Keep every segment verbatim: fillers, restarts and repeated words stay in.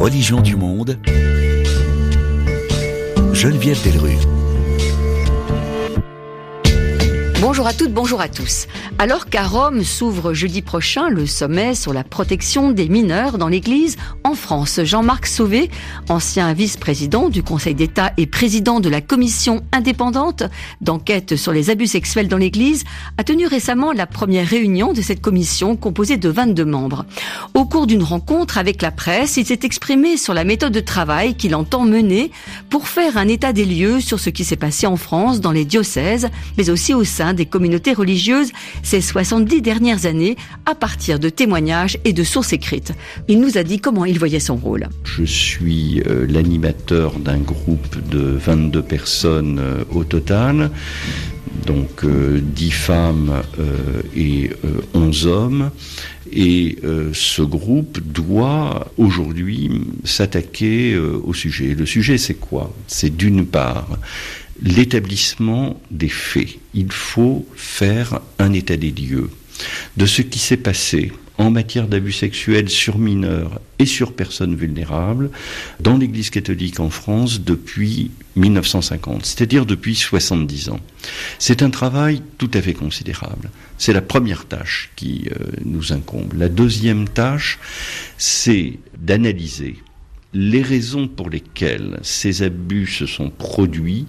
religions du monde, Geneviève Delrue. Bonjour à toutes, bonjour à tous. Alors qu'à Rome s'ouvre jeudi prochain le sommet sur la protection des mineurs dans l'Église en France, Jean-Marc Sauvé, ancien vice-président du Conseil d'État et président de la commission indépendante d'enquête sur les abus sexuels dans l'Église, a tenu récemment la première réunion de cette commission composée de vingt-deux membres. Au cours d'une rencontre avec la presse, il s'est exprimé sur la méthode de travail qu'il entend mener pour faire un état des lieux sur ce qui s'est passé en France dans les diocèses, mais aussi au sein des communautés religieuses ces soixante-dix dernières années à partir de témoignages et de sources écrites. Il nous a dit comment il voyait son rôle. Je suis euh, l'animateur d'un groupe de vingt-deux personnes euh, au total, donc euh, dix femmes euh, et euh, onze hommes. Et euh, ce groupe doit aujourd'hui s'attaquer euh, au sujet. Le sujet, c'est quoi ? C'est d'une part l'établissement des faits. Il faut faire un état des lieux de ce qui s'est passé en matière d'abus sexuels sur mineurs et sur personnes vulnérables dans l'Église catholique en France depuis mille neuf cent cinquante, c'est-à-dire depuis soixante-dix ans. C'est un travail tout à fait considérable. C'est la première tâche qui euh, nous incombe. La deuxième tâche, c'est d'analyser les raisons pour lesquelles ces abus se sont produits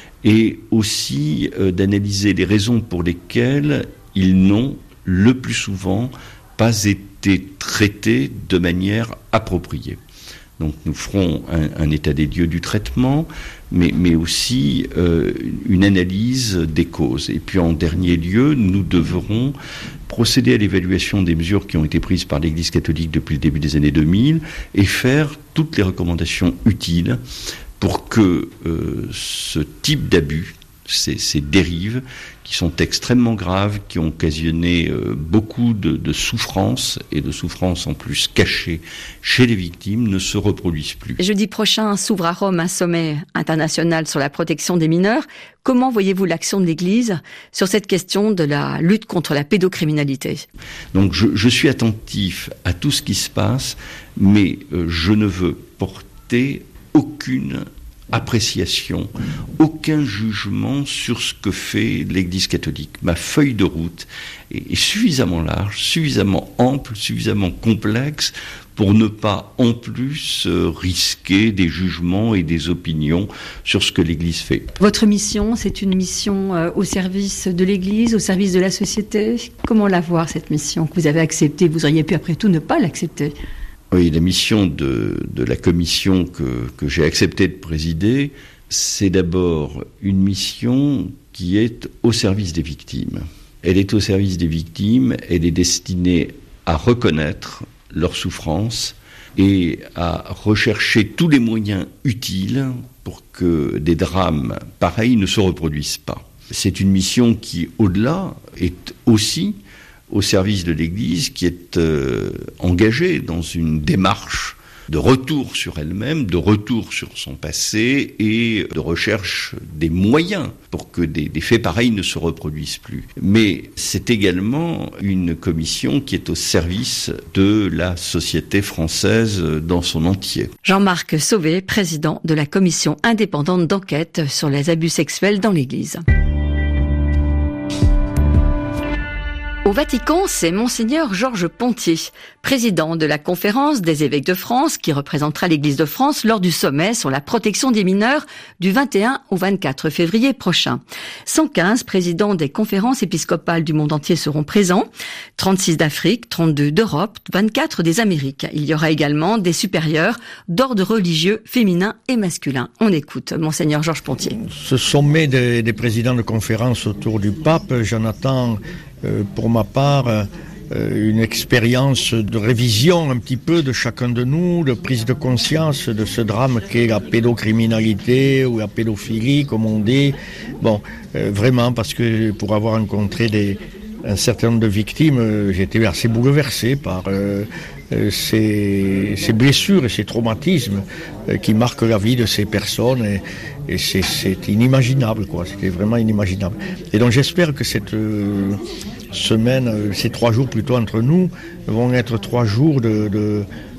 et aussi euh, d'analyser les raisons pour lesquelles ils n'ont le plus souvent pas été traités de manière appropriée. Donc nous ferons un, un état des lieux du traitement, mais, mais aussi euh, une analyse des causes. Et puis en dernier lieu, nous devrons procéder à l'évaluation des mesures qui ont été prises par l'Église catholique depuis le début des années deux mille et faire toutes les recommandations utiles pour que euh, ce type d'abus, ces, ces dérives, qui sont extrêmement graves, qui ont occasionné euh, beaucoup de, de souffrances, et de souffrances en plus cachées chez les victimes, ne se reproduisent plus. Jeudi prochain s'ouvre à Rome un sommet international sur la protection des mineurs. Comment voyez-vous l'action de l'Église sur cette question de la lutte contre la pédocriminalité ? Donc je, je suis attentif à tout ce qui se passe, mais euh, je ne veux porter aucune appréciation, aucun jugement sur ce que fait l'Église catholique. Ma feuille de route est suffisamment large, suffisamment ample, suffisamment complexe pour ne pas en plus risquer des jugements et des opinions sur ce que l'Église fait. Votre mission, c'est une mission au service de l'Église, au service de la société. Comment la voir, cette mission que vous avez acceptée ? Vous auriez pu après tout ne pas l'accepter. Oui, la mission de, de la commission que, que j'ai accepté de présider, c'est d'abord une mission qui est au service des victimes. Elle est au service des victimes, elle est destinée à reconnaître leurs souffrances et à rechercher tous les moyens utiles pour que des drames pareils ne se reproduisent pas. C'est une mission qui, au-delà, est aussi au service de l'Église, qui est euh, engagée dans une démarche de retour sur elle-même, de retour sur son passé et de recherche des moyens pour que des, des faits pareils ne se reproduisent plus. Mais c'est également une commission qui est au service de la société française dans son entier. Jean-Marc Sauvé, président de la commission indépendante d'enquête sur les abus sexuels dans l'Église. Au Vatican, c'est Monseigneur Georges Pontier, président de la conférence des évêques de France, qui représentera l'Église de France lors du sommet sur la protection des mineurs du vingt et un au vingt-quatre février prochain. cent quinze présidents des conférences épiscopales du monde entier seront présents, trente-six d'Afrique, trente-deux d'Europe, vingt-quatre des Amériques. Il y aura également des supérieurs d'ordre religieux féminin et masculin. On écoute Monseigneur Georges Pontier. Ce sommet des, des présidents de conférences autour du pape, j'en attends Euh, pour ma part, euh, une expérience de révision un petit peu de chacun de nous, de prise de conscience de ce drame qu'est la pédocriminalité ou la pédophilie, comme on dit. Bon, euh, vraiment, parce que pour avoir rencontré des, un certain nombre de victimes, euh, j'ai été assez bouleversé par euh, euh, ces, ces blessures et ces traumatismes euh, qui marquent la vie de ces personnes. Et, Et c'est, c'est inimaginable, quoi. C'était vraiment inimaginable. Et donc j'espère que cette euh, semaine, euh, ces trois jours plutôt entre nous, vont être trois jours de, de,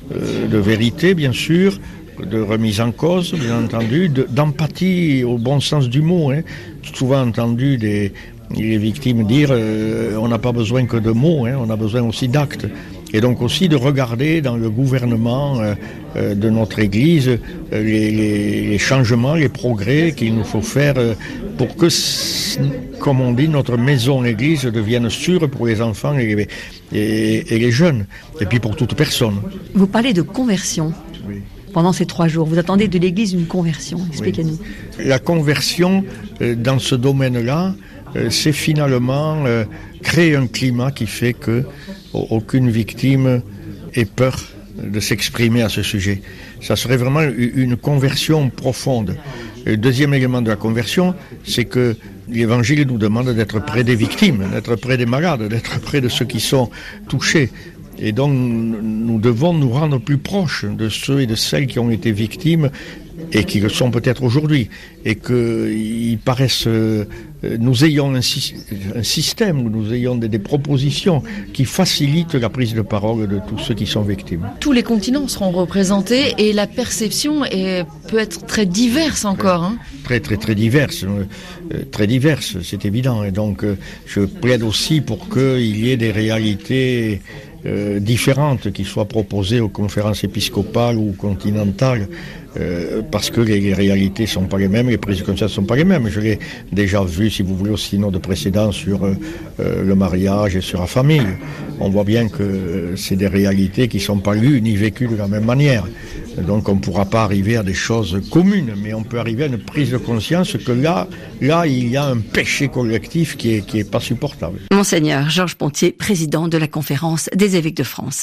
euh, de vérité, bien sûr, de remise en cause, bien entendu, de, d'empathie au bon sens du mot. Hein. Souvent entendu des les victimes dire euh, on n'a pas besoin que de mots, hein, on a besoin aussi d'actes. Et donc aussi de regarder dans le gouvernement euh, euh, de notre Église euh, les, les, les changements, les progrès qu'il nous faut faire euh, pour que, comme on dit, notre maison Église devienne sûre pour les enfants et les, et, et les jeunes, et puis pour toute personne. Vous parlez de conversion. Oui. Pendant ces trois jours, vous attendez de l'Église une conversion. Expliquez-nous. Oui. La conversion euh, dans ce domaine-là, euh, c'est finalement euh, créer un climat qui fait que aucune victime ait peur de s'exprimer à ce sujet. Ça serait vraiment une conversion profonde. Le deuxième élément de la conversion, c'est que l'Évangile nous demande d'être près des victimes, d'être près des malades, d'être près de ceux qui sont touchés. Et donc, nous devons nous rendre plus proches de ceux et de celles qui ont été victimes et qui le sont peut-être aujourd'hui. Et qu'ils paraissent... Euh, nous ayons un, un système, nous ayons des, des propositions qui facilitent la prise de parole de tous ceux qui sont victimes. Tous les continents seront représentés et la perception est, peut être très diverse encore. Hein. Très, très, très diverse. Euh, très diverse, c'est évident. Et donc, euh, je plaide aussi pour qu'il y ait des réalités euh, différentes qui soient proposées aux conférences épiscopales ou continentales. Euh, parce que les, les réalités ne sont pas les mêmes, les prises de conscience ne sont pas les mêmes. Je l'ai déjà vu, si vous voulez, au synode précédent sur euh, euh, le mariage et sur la famille. On voit bien que euh, c'est des réalités qui ne sont pas lues ni vécues de la même manière. Donc on ne pourra pas arriver à des choses communes, mais on peut arriver à une prise de conscience que là, là il y a un péché collectif qui est, qui est pas supportable. Monseigneur Georges Pontier, président de la Conférence des évêques de France.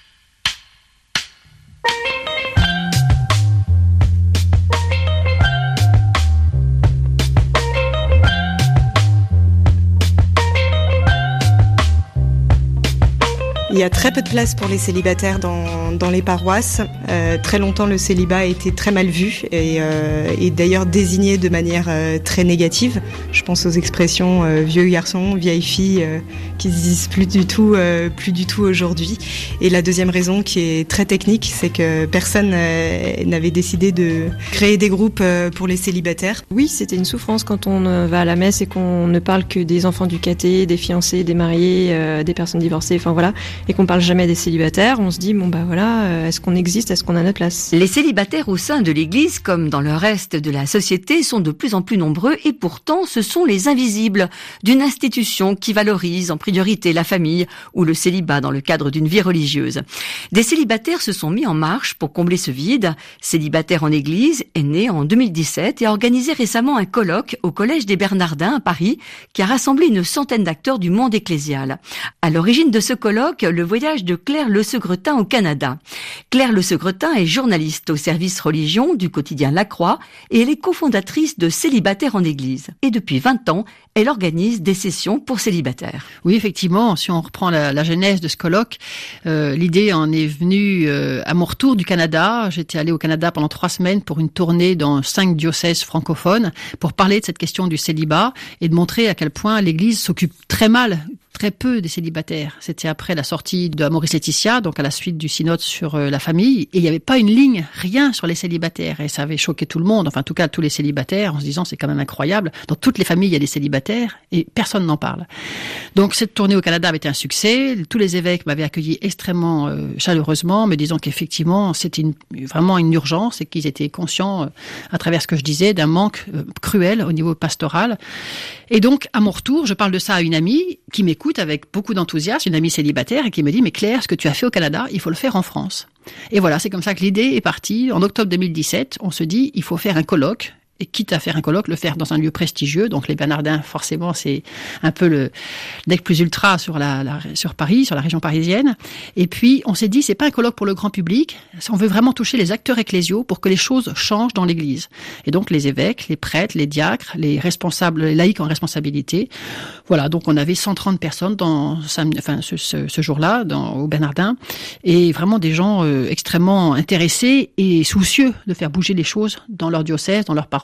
Il y a très peu de place pour les célibataires dans, dans les paroisses. Euh, très longtemps, le célibat a été très mal vu et, euh, et d'ailleurs désigné de manière euh, très négative. Je pense aux expressions euh, vieux garçon, vieille fille, euh, qui ne se disent plus du tout, euh, plus du tout aujourd'hui. Et la deuxième raison, qui est très technique, c'est que personne euh, n'avait décidé de créer des groupes euh, pour les célibataires. Oui, c'était une souffrance quand on euh, va à la messe et qu'on ne parle que des enfants du caté, des fiancés, des mariés, euh, des personnes divorcées, enfin voilà. Et qu'on parle jamais des célibataires, on se dit, bon bah voilà, est-ce qu'on existe, est-ce qu'on a notre place? Les célibataires au sein de l'Église, comme dans le reste de la société, sont de plus en plus nombreux et pourtant ce sont les invisibles d'une institution qui valorise en priorité la famille ou le célibat dans le cadre d'une vie religieuse. Des célibataires se sont mis en marche pour combler ce vide. Célibataires en Église est né en deux mille dix-sept et a organisé récemment un colloque au Collège des Bernardins à Paris qui a rassemblé une centaine d'acteurs du monde ecclésial. À l'origine de ce colloque, le voyage de Claire Le Segretin au Canada. Claire Le Segretin est journaliste au service religion du quotidien La Croix et elle est cofondatrice de Célibataires en Église. Et depuis vingt ans, elle organise des sessions pour célibataires. Oui, effectivement, si on reprend la, la genèse de ce colloque, euh, l'idée en est venue euh, à mon retour du Canada. J'étais allée au Canada pendant trois semaines pour une tournée dans cinq diocèses francophones pour parler de cette question du célibat et de montrer à quel point l'Église s'occupe très mal, très peu des célibataires. C'était après la sortie de Amoris Laetitia, donc à la suite du synode sur euh, la famille, et il n'y avait pas une ligne, rien sur les célibataires, et ça avait choqué tout le monde, enfin en tout cas tous les célibataires, en se disant c'est quand même incroyable, dans toutes les familles il y a des célibataires, et personne n'en parle. Donc cette tournée au Canada avait été un succès, tous les évêques m'avaient accueilli extrêmement euh, chaleureusement, me disant qu'effectivement c'était une, vraiment une urgence, et qu'ils étaient conscients, euh, à travers ce que je disais, d'un manque euh, cruel au niveau pastoral. Et donc à mon retour, je parle de ça à une amie qui m'écoute avec beaucoup d'enthousiasme, une amie célibataire, et qui me dit « Mais Claire, ce que tu as fait au Canada, il faut le faire en France. » Et voilà, c'est comme ça que l'idée est partie. En octobre deux mille dix-sept, on se dit « Il faut faire un colloque. » Et quitte à faire un colloque, le faire dans un lieu prestigieux. Donc les Bernardins, forcément, c'est un peu le deck plus ultra sur la, la sur Paris, sur la région parisienne. Et puis on s'est dit, c'est pas un colloque pour le grand public. On veut vraiment toucher les acteurs ecclésiaux pour que les choses changent dans l'Église. Et donc les évêques, les prêtres, les diacres, les responsables, les laïcs en responsabilité. Voilà, donc on avait cent trente personnes dans, enfin ce, ce, ce jour-là, dans au Bernardin, et vraiment des gens euh, extrêmement intéressés et soucieux de faire bouger les choses dans leur diocèse, dans leur paroisse,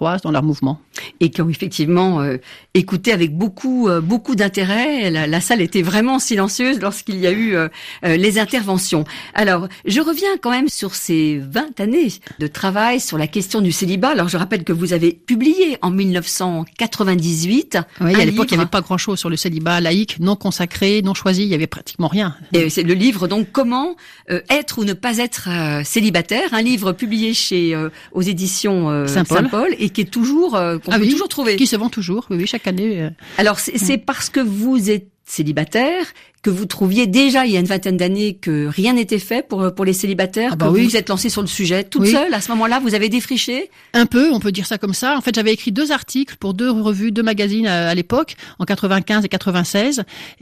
paroisse, dans leur mouvement. Et qui ont effectivement euh, écouté avec beaucoup euh, beaucoup d'intérêt. La, la salle était vraiment silencieuse lorsqu'il y a eu euh, euh, les interventions. Alors, je reviens quand même sur ces vingt années de travail sur la question du célibat. Alors, je rappelle que vous avez publié en dix-neuf cent quatre-vingt-dix-huit. Oui, à l'époque, livre. il n'y avait pas grand-chose sur le célibat laïque, non consacré, non choisi, il y avait pratiquement rien. Et c'est le livre, donc, Comment euh, être ou ne pas être euh, célibataire, un livre publié chez euh, aux éditions euh, Saint-Paul. Saint-Paul et qui est toujours, euh, qu'on Ah peut oui, toujours trouver. Qui se vend toujours, oui, oui, chaque année. euh. Alors, c'est, c'est parce que vous êtes célibataire que vous trouviez déjà il y a une vingtaine d'années que rien n'était fait pour pour les célibataires, Ah bah que oui. vous vous êtes lancé sur le sujet toute Oui. seule à ce moment-là, vous avez défriché. Un peu, on peut dire ça comme ça. En fait, j'avais écrit deux articles pour deux revues, deux magazines à, à l'époque, en quatre-vingt-quinze et quatre-vingt-seize,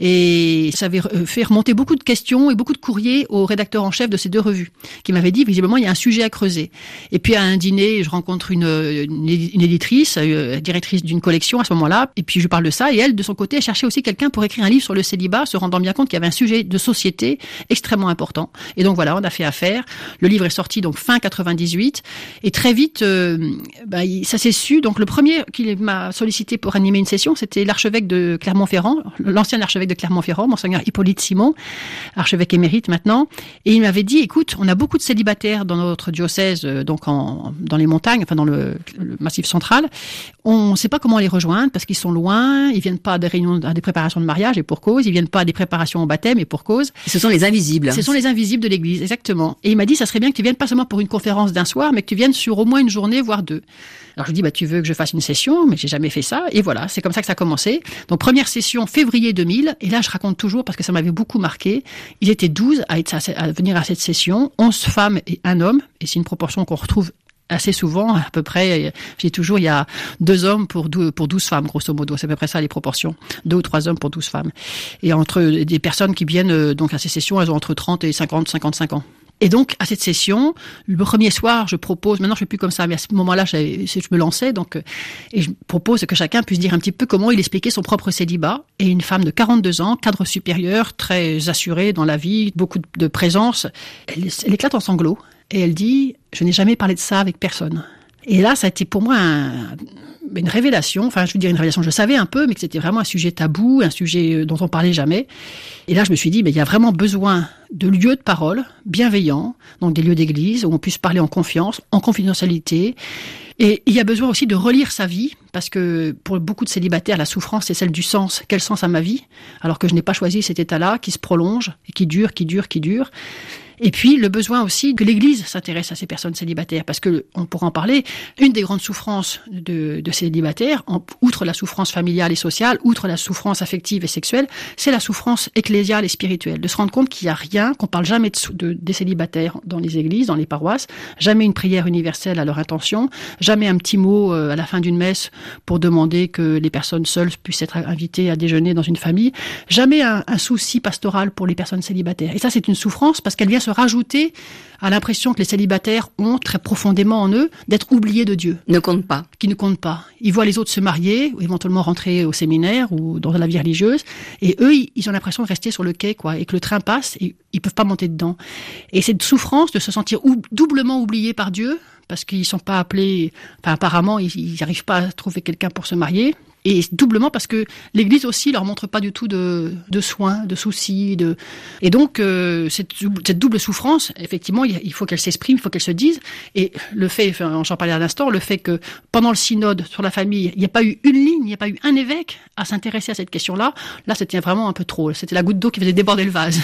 et ça avait euh, fait remonter beaucoup de questions et beaucoup de courriers au rédacteur en chef de ces deux revues, qui m'avait dit, visiblement, il y a un sujet à creuser. Et puis, à un dîner, je rencontre une, une, une éditrice, euh, directrice d'une collection à ce moment-là, et puis je lui parle de ça, et elle, de son côté, elle cherchait aussi quelqu'un pour écrire un livre sur le célibat, se rendant bien compte qu'il y avait un sujet de société extrêmement important. Et donc voilà, on a fait affaire. Le livre est sorti donc fin quatre-vingt-dix-huit, et très vite, euh, bah, il, ça s'est su. Donc le premier qui m'a sollicité pour animer une session, c'était l'archevêque de Clermont-Ferrand, l'ancien archevêque de Clermont-Ferrand, monseigneur Hippolyte Simon, archevêque émérite maintenant. Et il m'avait dit, écoute, on a beaucoup de célibataires dans notre diocèse, euh, donc en, dans les montagnes, enfin dans le, le massif central. On ne sait pas comment les rejoindre parce qu'ils sont loin, ils viennent pas à des réunions, à des préparations de mariage et pour cause, ils viennent pas à des préparations au baptême et pour cause. Ce sont les invisibles. Ce sont les invisibles de l'Église, exactement. Et il m'a dit, ça serait bien que tu viennes pas seulement pour une conférence d'un soir, mais que tu viennes sur au moins une journée, voire deux. Alors je lui dis, bah tu veux que je fasse une session, mais j'ai jamais fait ça. Et voilà, c'est comme ça que ça a commencé. Donc première session, février deux mille. Et là, je raconte toujours parce que ça m'avait beaucoup marqué. Ils étaient douze à, être, à venir à cette session, onze femmes et un homme. Et c'est une proportion qu'on retrouve assez souvent, à peu près, j'ai toujours, il y a deux hommes pour douze, pour douze femmes, grosso modo. C'est à peu près ça, les proportions. Deux ou trois hommes pour douze femmes. Et entre des personnes qui viennent, donc, à ces sessions, elles ont entre trente et cinquante, cinquante-cinq ans. Et donc, à cette session, le premier soir, je propose, maintenant je fais plus comme ça, mais à ce moment-là, je me lançais, donc, et je propose que chacun puisse dire un petit peu comment il expliquait son propre célibat. Et une femme de quarante-deux ans, cadre supérieur, très assurée dans la vie, beaucoup de présence, elle, elle éclate en sanglots. Et elle dit, je n'ai jamais parlé de ça avec personne. Et là, ça a été pour moi un, une révélation. Enfin, je veux dire une révélation, je le savais un peu, mais que c'était vraiment un sujet tabou, un sujet dont on parlait jamais. Et là, je me suis dit, mais il y a vraiment besoin de lieux de parole bienveillants, donc des lieux d'église où on puisse parler en confiance, en confidentialité. Et il y a besoin aussi de relire sa vie, parce que pour beaucoup de célibataires, la souffrance, c'est celle du sens. Quel sens à ma vie? Alors que je n'ai pas choisi cet état-là, qui se prolonge, et qui dure, qui dure, qui dure. Et puis, le besoin aussi que l'Église s'intéresse à ces personnes célibataires, parce que, on pourra en parler, une des grandes souffrances de, de célibataires, en, outre la souffrance familiale et sociale, outre la souffrance affective et sexuelle, c'est la souffrance ecclésiale et spirituelle. De se rendre compte qu'il n'y a rien, qu'on parle jamais de, de, des célibataires dans les églises, dans les paroisses, jamais une prière universelle à leur intention, jamais un petit mot euh, à la fin d'une messe pour demander que les personnes seules puissent être invitées à déjeuner dans une famille, jamais un, un souci pastoral pour les personnes célibataires. Et ça, c'est une souffrance parce qu'elle vient se rajouter à l'impression que les célibataires ont très profondément en eux d'être oubliés de Dieu. Ne comptent pas. Qui ne comptent pas. Ils voient les autres se marier, ou éventuellement rentrer au séminaire ou dans la vie religieuse, et eux, ils ont l'impression de rester sur le quai, quoi, et que le train passe, et ils peuvent pas monter dedans. Et cette souffrance de se sentir ou, doublement oubliés par Dieu, parce qu'ils sont pas appelés, enfin apparemment, ils n'arrivent pas à trouver quelqu'un pour se marier. Et doublement parce que l'Église aussi leur montre pas du tout de, de soins, de soucis, de et donc euh, cette, cette double souffrance, effectivement, il faut qu'elle s'exprime, il faut qu'elle se dise. Et le fait, enfin, j'en parlais à l'instant, le fait que pendant le synode sur la famille, il n'y a pas eu une ligne, il n'y a pas eu un évêque à s'intéresser à cette question-là. Là, c'était vraiment un peu trop. C'était la goutte d'eau qui faisait déborder le vase.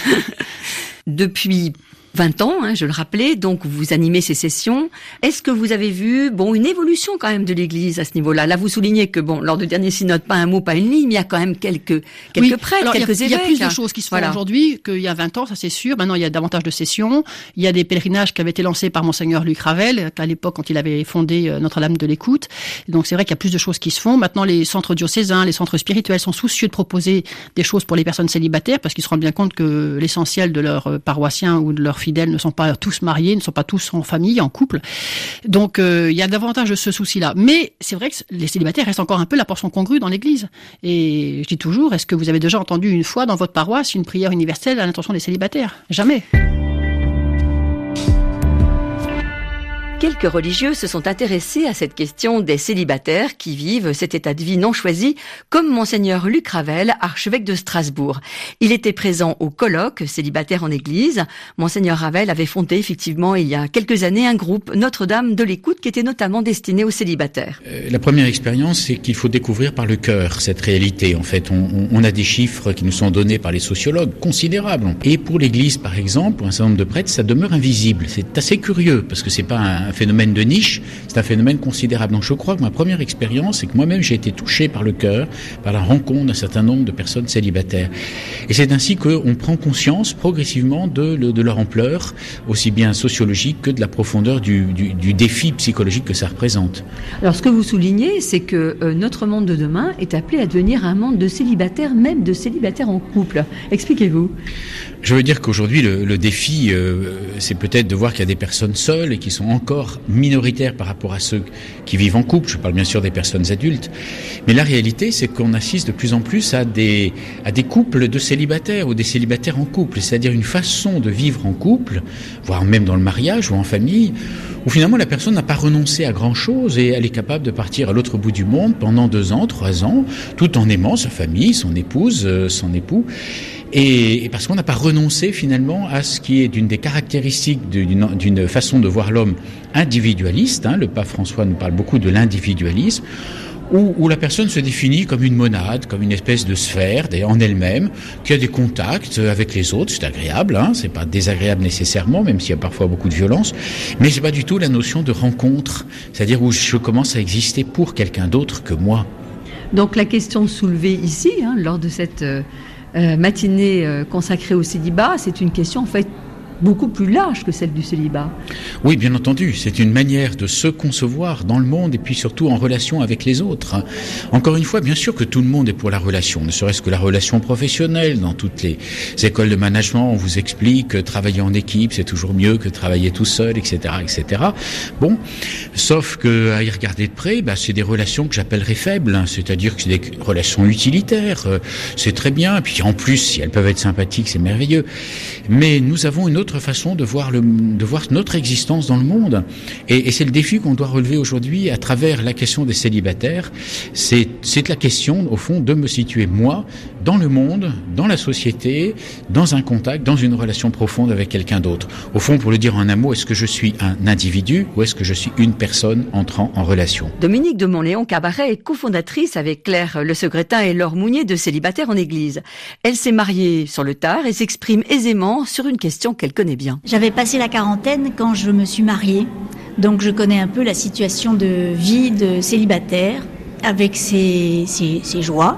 Depuis vingt ans, hein, je le rappelais, donc vous animez ces sessions. Est-ce que vous avez vu, bon, une évolution quand même de l'Église à ce niveau-là? Là, vous soulignez que, bon, lors du dernier synode, pas un mot, pas une ligne, mais il y a quand même quelques, quelques oui. prêtres, Alors, quelques il y a, évêques. Il y a plus de choses qui se font voilà. aujourd'hui qu'il y a vingt ans, ça c'est sûr. Maintenant, il y a davantage de sessions. Il y a des pèlerinages qui avaient été lancés par Monseigneur Luc Ravel, à l'époque, quand il avait fondé Notre-Dame de l'Écoute. Donc, c'est vrai qu'il y a plus de choses qui se font. Maintenant, les centres diocésains, les centres spirituels sont soucieux de proposer des choses pour les personnes célibataires, parce qu'ils se rendent bien compte que l'essentiel de leurs paroissiens ou de leurs fidèles ne sont pas tous mariés, ne sont pas tous en famille, en couple. Donc, euh, il y a davantage de ce souci-là. Mais c'est vrai que les célibataires restent encore un peu la portion congrue dans l'Église. Et je dis toujours, est-ce que vous avez déjà entendu une fois dans votre paroisse une prière universelle à l'intention des célibataires? Jamais. quelques religieux se sont intéressés à cette question des célibataires qui vivent cet état de vie non choisi, comme Monseigneur Luc Ravel, archevêque de Strasbourg. Il était présent au colloque Célibataires en Église. Monseigneur Ravel avait fondé effectivement il y a quelques années un groupe Notre-Dame de l'écoute qui était notamment destiné aux célibataires. Euh, la première expérience, c'est qu'il faut découvrir par le cœur cette réalité. En fait, on, on a des chiffres qui nous sont donnés par les sociologues considérables. Et pour l'Église, par exemple, pour un certain nombre de prêtres, ça demeure invisible. C'est assez curieux parce que c'est pas un Un phénomène de niche, c'est un phénomène considérable. Donc je crois que ma première expérience, c'est que moi-même j'ai été touché par le cœur, par la rencontre d'un certain nombre de personnes célibataires. Et c'est ainsi qu'on prend conscience progressivement de, de leur ampleur, aussi bien sociologique que de la profondeur du, du, du défi psychologique que ça représente. Alors ce que vous soulignez, c'est que euh, notre monde de demain est appelé à devenir un monde de célibataires, même de célibataires en couple. Expliquez-vous. Je veux dire qu'aujourd'hui, le, le défi, euh, c'est peut-être de voir qu'il y a des personnes seules et qui sont encore minoritaires par rapport à ceux qui vivent en couple. Je parle bien sûr des personnes adultes. Mais la réalité, c'est qu'on assiste de plus en plus à des, à des couples de célibataires ou des célibataires en couple. C'est-à-dire une façon de vivre en couple, voire même dans le mariage ou en famille, où finalement la personne n'a pas renoncé à grand-chose et elle est capable de partir à l'autre bout du monde pendant deux ans, trois ans, tout en aimant sa famille, son épouse, euh, son époux. Et, et parce qu'on n'a pas renoncé finalement à ce qui est d'une des caractéristiques d'une, d'une façon de voir l'homme individualiste. Hein, le pape François nous parle beaucoup de l'individualisme, où, où la personne se définit comme une monade, comme une espèce de sphère en elle-même, qui a des contacts avec les autres. C'est agréable, hein, c'est pas désagréable nécessairement, même s'il y a parfois beaucoup de violence, mais c'est pas du tout la notion de rencontre, c'est-à-dire où je commence à exister pour quelqu'un d'autre que moi. Donc la question soulevée ici, hein, lors de cette euh, euh, matinée euh, consacrée au célibat, c'est une question en fait beaucoup plus large que celle du célibat. Oui, bien entendu, c'est une manière de se concevoir dans le monde et puis surtout en relation avec les autres. Encore une fois, bien sûr que tout le monde est pour la relation, ne serait-ce que la relation professionnelle. Dans toutes les écoles de management, on vous explique que travailler en équipe, c'est toujours mieux que travailler tout seul, et cetera, et cetera. Bon, sauf que à y regarder de près, bah, c'est des relations que j'appellerais faibles, hein, c'est-à-dire que c'est des relations utilitaires, euh, c'est très bien, et puis en plus, si elles peuvent être sympathiques, c'est merveilleux. Mais nous avons une autre façon de voir, le, de voir notre existence dans le monde. Et, et c'est le défi qu'on doit relever aujourd'hui à travers la question des célibataires. C'est, c'est la question, au fond, de me situer, moi, dans le monde, dans la société, dans un contact, dans une relation profonde avec quelqu'un d'autre. Au fond, pour le dire en un mot, est-ce que je suis un individu ou est-ce que je suis une personne entrant en relation ? Dominique de Montléon-Cabaret est cofondatrice avec Claire Le Segretin et Laure Mounier de Célibataires en Église. Elle s'est mariée sur le tard et s'exprime aisément sur une question qu'elle connaît bien. J'avais passé la quarantaine quand je me suis mariée, donc je connais un peu la situation de vie de célibataire, avec ses, ses, ses joies,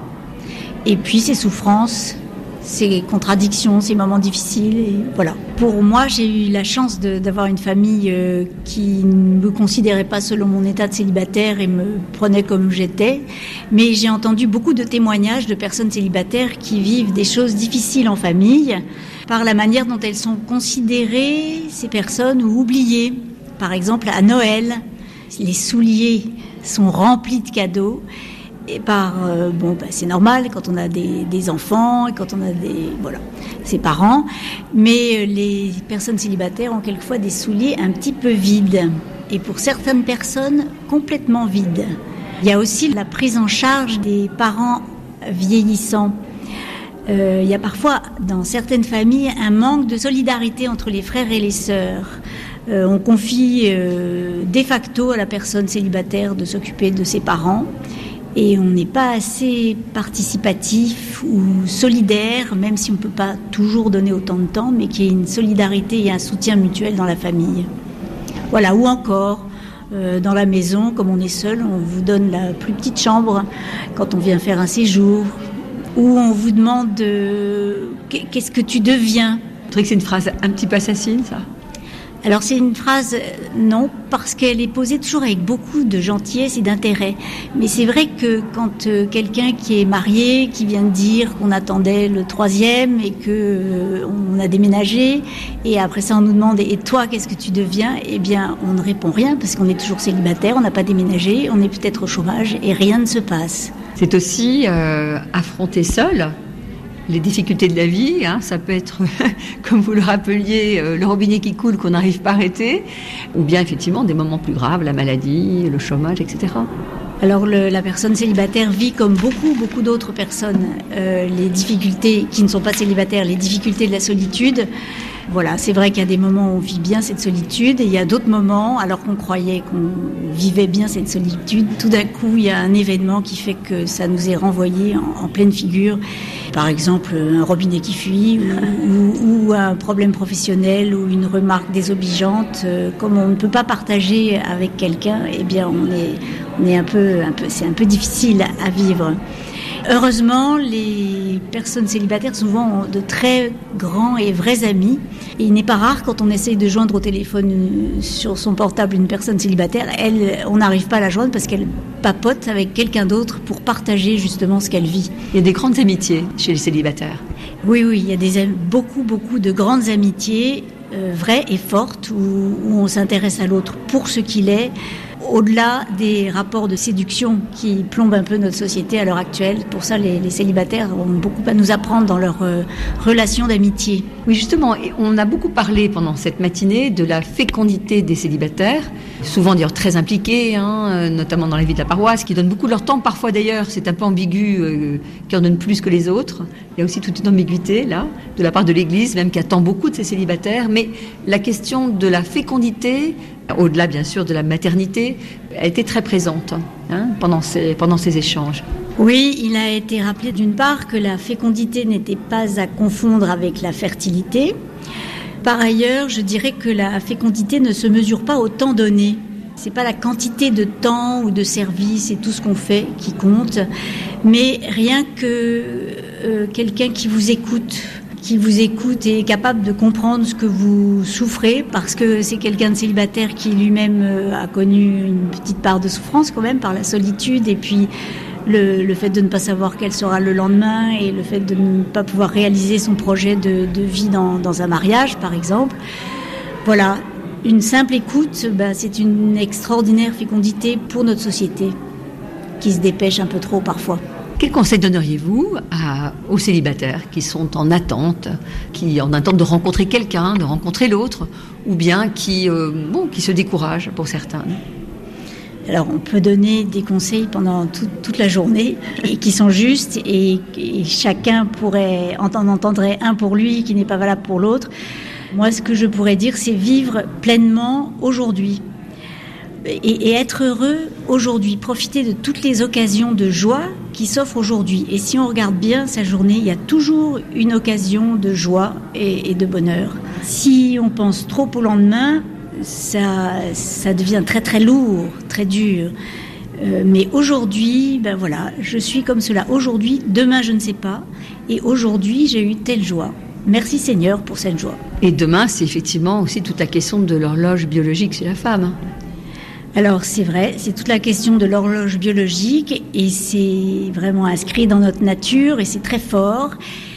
et puis ses souffrances, ses contradictions, ses moments difficiles, et voilà. Pour moi, j'ai eu la chance de, d'avoir une famille euh, qui ne me considérait pas selon mon état de célibataire et me prenait comme j'étais, mais j'ai entendu beaucoup de témoignages de personnes célibataires qui vivent des choses difficiles en famille, par la manière dont elles sont considérées, ces personnes, ou oubliées. Par exemple, à Noël, les souliers sont remplis de cadeaux. Et par, euh, bon, bah, c'est normal quand on a des, des enfants et quand on a des, voilà, ses parents. Mais euh, les personnes célibataires ont quelquefois des souliers un petit peu vides. Et pour certaines personnes, complètement vides. Il y a aussi la prise en charge des parents vieillissants. Euh, il y a parfois, dans certaines familles, un manque de solidarité entre les frères et les sœurs. Euh, on confie euh, de facto à la personne célibataire de s'occuper de ses parents et on n'est pas assez participatif ou solidaire, même si on ne peut pas toujours donner autant de temps, mais qu'il y ait une solidarité et un soutien mutuel dans la famille. Voilà, ou encore, euh, dans la maison, comme on est seul, on vous donne la plus petite chambre quand on vient faire un séjour, où on vous demande euh, qu'est-ce que tu deviens. Vous trouvez que c'est une phrase un petit peu assassine, ça ? Alors c'est une phrase, non, parce qu'elle est posée toujours avec beaucoup de gentillesse et d'intérêt. Mais c'est vrai que quand euh, quelqu'un qui est marié, qui vient de dire qu'on attendait le troisième et que euh, on a déménagé, et après ça on nous demande « et toi, qu'est-ce que tu deviens ?» Eh bien, on ne répond rien parce qu'on est toujours célibataire, on n'a pas déménagé, on est peut-être au chômage et rien ne se passe. C'est aussi euh, affronter seul les difficultés de la vie, hein, ça peut être, comme vous le rappeliez, euh, le robinet qui coule qu'on n'arrive pas à arrêter, ou bien effectivement des moments plus graves, la maladie, le chômage, et cetera. Alors le, la personne célibataire vit comme beaucoup, beaucoup d'autres personnes euh, les difficultés qui ne sont pas célibataires, les difficultés de la solitude. Voilà, c'est vrai qu'il y a des moments où on vit bien cette solitude et il y a d'autres moments, alors qu'on croyait qu'on vivait bien cette solitude, tout d'un coup il y a un événement qui fait que ça nous est renvoyé en, en pleine figure. Par exemple, un robinet qui fuit ou, ou, ou un problème professionnel ou une remarque désobligeante. Euh, comme on ne peut pas partager avec quelqu'un, eh bien on est, on est un peu, un peu, c'est un peu difficile à vivre. Heureusement, les personnes célibataires souvent ont de très grands et vrais amis. Et il n'est pas rare quand on essaye de joindre au téléphone sur son portable une personne célibataire, elle, on n'arrive pas à la joindre parce qu'elle papote avec quelqu'un d'autre pour partager justement ce qu'elle vit. Il y a des grandes amitiés chez les célibataires. Oui, oui, il y a des, beaucoup, beaucoup de grandes amitiés euh, vraies et fortes où, où on s'intéresse à l'autre pour ce qu'il est, au-delà des rapports de séduction qui plombent un peu notre société à l'heure actuelle. Pour ça, les, les célibataires ont beaucoup à nous apprendre dans leur euh, relation d'amitié. Oui, justement, on a beaucoup parlé pendant cette matinée de la fécondité des célibataires, souvent d'ailleurs très impliqués, hein, notamment dans la vie de la paroisse, qui donnent beaucoup de leur temps. Parfois d'ailleurs, c'est un peu ambigu, euh, qui en donnent plus que les autres. Il y a aussi toute une ambiguïté là, de la part de l'Église, même qui attend beaucoup de ces célibataires. Mais la question de la fécondité, au-delà bien sûr de la maternité, a été très présente hein, pendant ces, pendant ces échanges. Oui, il a été rappelé d'une part que la fécondité n'était pas à confondre avec la fertilité. Par ailleurs, je dirais que la fécondité ne se mesure pas au temps donné. C'est pas la quantité de temps ou de service et tout ce qu'on fait qui compte, mais rien que euh, quelqu'un qui vous écoute, qui vous écoute et est capable de comprendre ce que vous souffrez, parce que c'est quelqu'un de célibataire qui lui-même euh, a connu une petite part de souffrance quand même par la solitude et puis le, le fait de ne pas savoir quel sera le lendemain et le fait de ne pas pouvoir réaliser son projet de, de vie dans, dans un mariage par exemple. Voilà. Une simple écoute, bah, c'est une extraordinaire fécondité pour notre société, qui se dépêche un peu trop parfois. Quel conseil donneriez-vous à, aux célibataires qui sont en attente, qui en attente de rencontrer quelqu'un, de rencontrer l'autre, ou bien qui, euh, bon, qui se découragent pour certains? Alors, on peut donner des conseils pendant tout, toute la journée, et qui sont justes, et, et chacun pourrait en entendrait un pour lui qui n'est pas valable pour l'autre. Moi, ce que je pourrais dire, c'est vivre pleinement aujourd'hui et, et être heureux aujourd'hui, profiter de toutes les occasions de joie qui s'offrent aujourd'hui. Et si on regarde bien sa journée, il y a toujours une occasion de joie et, et de bonheur. Si on pense trop au lendemain, ça, ça devient très très lourd, très dur. Euh, mais aujourd'hui, ben voilà, je suis comme cela. Aujourd'hui, demain, je ne sais pas. Et aujourd'hui, j'ai eu telle joie. Merci Seigneur pour cette joie. Et demain, c'est effectivement aussi toute la question de l'horloge biologique chez la femme. Alors c'est vrai, c'est toute la question de l'horloge biologique et c'est vraiment inscrit dans notre nature et c'est très fort.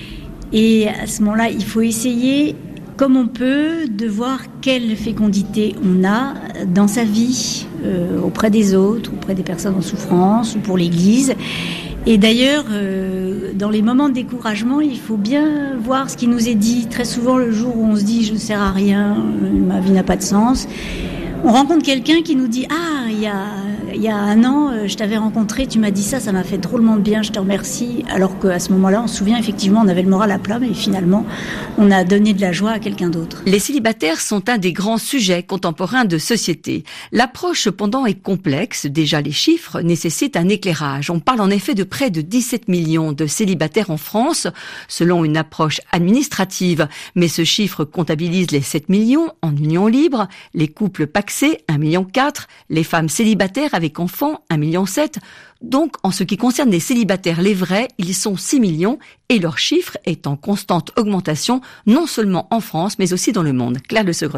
Et à ce moment-là, il faut essayer, comme on peut, de voir quelle fécondité on a dans sa vie, euh, auprès des autres, auprès des personnes en souffrance ou pour l'Église. Et d'ailleurs, euh, dans les moments de découragement, il faut bien voir ce qui nous est dit. Très souvent, le jour où on se dit « je ne sers à rien, ma vie n'a pas de sens », on rencontre quelqu'un qui nous dit « ah, il y a, il y a un an, je t'avais rencontré, tu m'as dit ça, ça m'a fait drôlement de bien, je te remercie ». Alors qu'à ce moment-là, on se souvient effectivement, on avait le moral à plat, mais finalement, on a donné de la joie à quelqu'un d'autre. Les célibataires sont un des grands sujets contemporains de société. L'approche cependant est complexe. Déjà, les chiffres nécessitent un éclairage. On parle en effet de près de dix-sept millions de célibataires en France, selon une approche administrative. Mais ce chiffre comptabilise les sept millions en union libre, les couples pacsés, un virgule quatre million, les femmes célibataires avec enfants, un virgule sept million. Donc, en ce qui concerne les célibataires, les vrais, ils sont six millions et leur chiffre est en constante augmentation, non seulement en France, mais aussi dans le monde. Claire Le Segretin.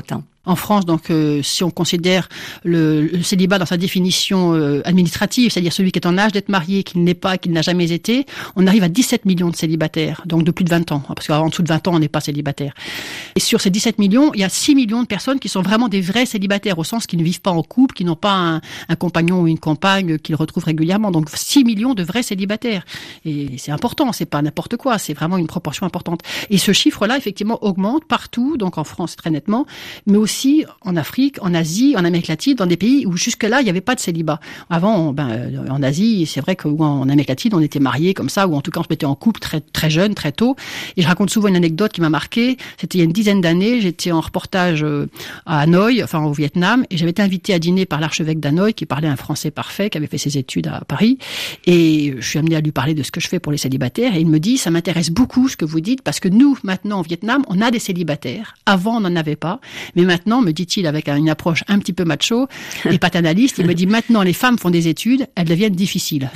en France. Donc, euh, si on considère le, le célibat dans sa définition euh, administrative, c'est-à-dire celui qui est en âge d'être marié, qui ne l'est pas, qui ne l'a jamais été, on arrive à dix-sept millions de célibataires, donc de plus de vingt ans, parce qu'en dessous de vingt ans, on n'est pas célibataire. Et sur ces dix-sept millions, il y a six millions de personnes qui sont vraiment des vrais célibataires, au sens qu'ils ne vivent pas en couple, qui n'ont pas un, un compagnon ou une compagne qu'ils retrouvent régulièrement. Donc six millions de vrais célibataires. Et c'est important, c'est pas n'importe quoi, c'est vraiment une proportion importante. Et ce chiffre-là, effectivement, augmente partout, donc en France très nettement, mais aussi en Afrique, en Asie, en Amérique latine, dans des pays où jusque-là, il n'y avait pas de célibat. Avant, on, ben, en Asie, c'est vrai qu'en Amérique latine, on était mariés comme ça, ou en tout cas, on se mettait en couple très, très jeune, très tôt. Et je raconte souvent une anecdote qui m'a marqué. C'était il y a une dizaine d'années, j'étais en reportage à Hanoï, enfin au Vietnam, et j'avais été invitée à dîner par l'archevêque d'Hanoï, qui parlait un français parfait, qui avait fait ses études à Paris. Et je suis amenée à lui parler de ce que je fais pour les célibataires, et il me dit, ça m'intéresse beaucoup ce que vous dites, parce que nous, maintenant, au Vietnam, on a des célibataires. Avant, on n'en avait pas. Mais maintenant, me dit-il, avec une approche un petit peu macho et paternaliste, il me dit, maintenant, les femmes font des études, elles deviennent difficiles.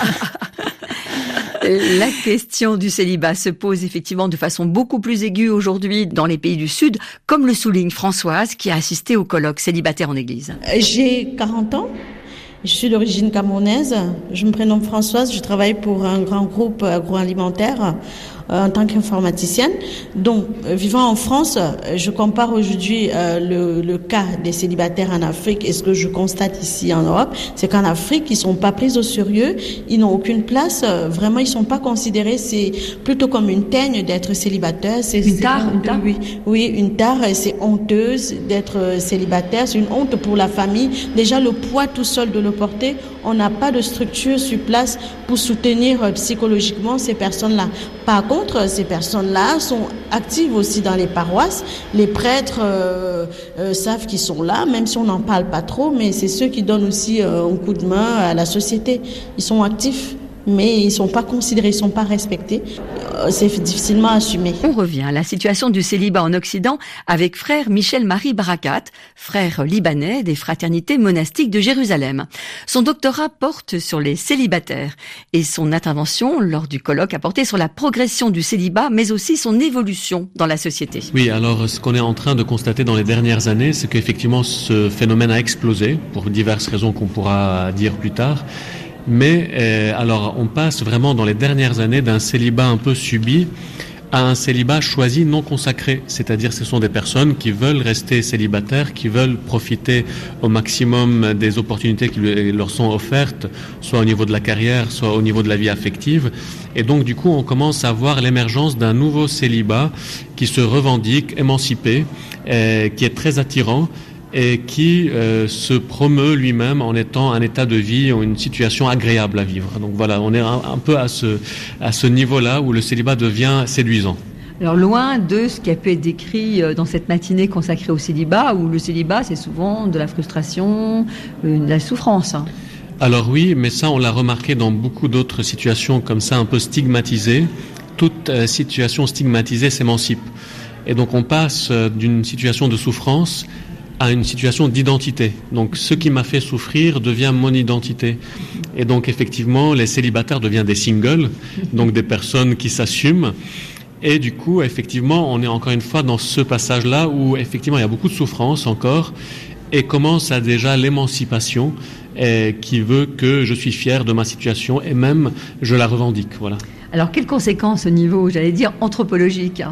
La question du célibat se pose effectivement de façon beaucoup plus aiguë aujourd'hui dans les pays du Sud, comme le souligne Françoise, qui a assisté au colloque célibataire en Église. J'ai quarante ans. Je suis d'origine camerounaise. Je me prénomme Françoise. Je travaille pour un grand groupe agroalimentaire euh, en tant qu'informaticienne. Donc, euh, vivant en France, je compare aujourd'hui euh, le, le cas des célibataires en Afrique et ce que je constate ici en Europe, c'est qu'en Afrique, ils sont pas pris au sérieux, ils n'ont aucune place. Euh, vraiment, ils sont pas considérés. C'est plutôt comme une teigne d'être célibataire. C'est une tare, une tare. Oui, oui, une tare. C'est honteuse d'être célibataire. C'est une honte pour la famille. Déjà, le poids tout seul de le porter, on n'a pas de structure sur place pour soutenir psychologiquement ces personnes-là. Par contre, ces personnes-là sont actives aussi dans les paroisses. Les prêtres euh, euh, savent qu'ils sont là, même si on n'en parle pas trop, mais c'est ceux qui donnent aussi euh, un coup de main à la société. Ils sont actifs, mais ils ne sont pas considérés, ils ne sont pas respectés. C'est difficilement assumé. On revient à la situation du célibat en Occident avec frère Michel-Marie Barakat, frère libanais des fraternités monastiques de Jérusalem. Son doctorat porte sur les célibataires et son intervention lors du colloque a porté sur la progression du célibat, mais aussi son évolution dans la société. Oui, alors ce qu'on est en train de constater dans les dernières années, c'est qu'effectivement ce phénomène a explosé pour diverses raisons qu'on pourra dire plus tard. Mais euh, alors on passe vraiment dans les dernières années d'un célibat un peu subi à un célibat choisi non consacré, c'est-à-dire ce sont des personnes qui veulent rester célibataires, qui veulent profiter au maximum des opportunités qui leur sont offertes, soit au niveau de la carrière, soit au niveau de la vie affective. Et donc du coup on commence à voir l'émergence d'un nouveau célibat qui se revendique émancipé, euh, qui est très attirant, et qui euh, se promeut lui-même en étant un état de vie ou une situation agréable à vivre. Donc voilà, on est un, un peu à ce, à ce niveau-là où le célibat devient séduisant. Alors loin de ce qui a pu être décrit dans cette matinée consacrée au célibat, où le célibat c'est souvent de la frustration, de la souffrance. Alors oui, mais ça on l'a remarqué dans beaucoup d'autres situations comme ça, un peu stigmatisées. Toute euh, situation stigmatisée s'émancipe. Et donc on passe euh, d'une situation de souffrance à une situation d'identité. Donc ce qui m'a fait souffrir devient mon identité. Et donc effectivement, les célibataires deviennent des singles, donc des personnes qui s'assument. Et du coup, effectivement, on est encore une fois dans ce passage-là où effectivement il y a beaucoup de souffrance encore et commence à déjà l'émancipation et qui veut que je suis fier de ma situation et même je la revendique. Voilà. Alors quelles conséquences au niveau, j'allais dire, anthropologique hein ?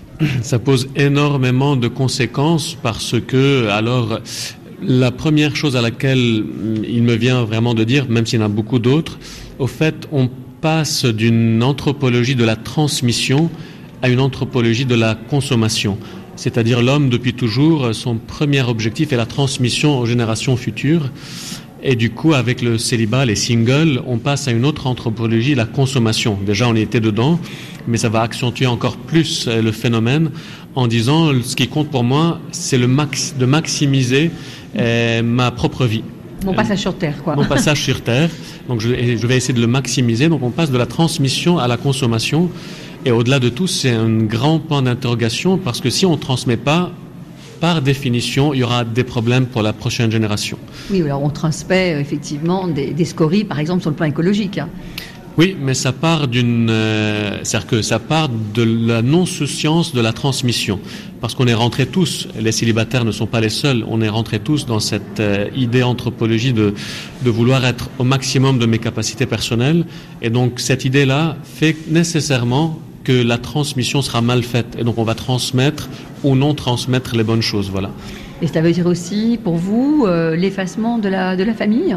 Ça pose énormément de conséquences parce que, alors, la première chose à laquelle il me vient vraiment de dire, même s'il y en a beaucoup d'autres, au fait, on passe d'une anthropologie de la transmission à une anthropologie de la consommation. C'est-à-dire l'homme, depuis toujours, son premier objectif est la transmission aux générations futures. Et du coup, avec le célibat, les singles, on passe à une autre anthropologie, la consommation. Déjà, on était dedans, mais ça va accentuer encore plus le phénomène en disant, ce qui compte pour moi, c'est le max, de maximiser euh, ma propre vie. Mon passage sur Terre, quoi. Mon passage sur Terre. Donc, je, je vais essayer de le maximiser. Donc, on passe de la transmission à la consommation. Et au-delà de tout, c'est un grand point d'interrogation parce que si on ne transmet pas, par définition, il y aura des problèmes pour la prochaine génération. Oui, alors on transmet effectivement des, des scories, par exemple, sur le plan écologique. Hein. Oui, mais ça part d'une, euh, c'est-à-dire que ça part de la non-souciance de la transmission, parce qu'on est rentrés tous, les célibataires ne sont pas les seuls, on est rentrés tous dans cette euh, idée anthropologie de de vouloir être au maximum de mes capacités personnelles, et donc cette idée-là fait nécessairement que la transmission sera mal faite, et donc on va transmettre ou non transmettre les bonnes choses, voilà. Et ça veut dire aussi pour vous euh, l'effacement de la de la famille?